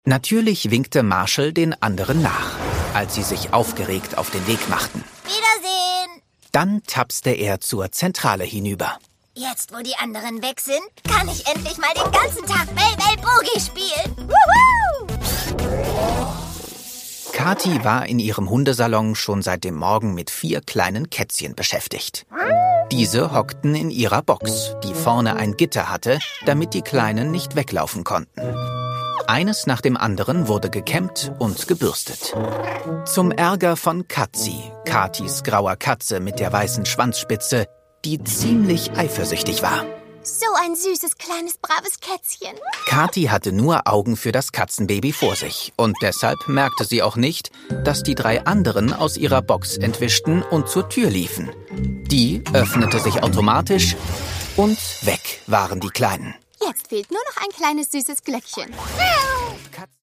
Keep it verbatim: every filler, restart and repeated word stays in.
Natürlich winkte Marshall den anderen nach, als sie sich aufgeregt auf den Weg machten. Wiedersehen! Dann tapste er zur Zentrale hinüber. Jetzt, wo die anderen weg sind, kann ich endlich mal den ganzen Tag Bell Bell Boogie spielen. Wuhu! Kathi war in ihrem Hundesalon schon seit dem Morgen mit vier kleinen Kätzchen beschäftigt. Diese hockten in ihrer Box, die vorne ein Gitter hatte, damit die Kleinen nicht weglaufen konnten. Eines nach dem anderen wurde gekämmt und gebürstet. Zum Ärger von Katzi, Kathis grauer Katze mit der weißen Schwanzspitze, die ziemlich eifersüchtig war. So ein süßes, kleines, braves Kätzchen. Kathi hatte nur Augen für das Katzenbaby vor sich und deshalb merkte sie auch nicht, dass die drei anderen aus ihrer Box entwischten und zur Tür liefen. Die öffnete sich automatisch und weg waren die Kleinen. Jetzt fehlt nur noch ein kleines, süßes Glöckchen.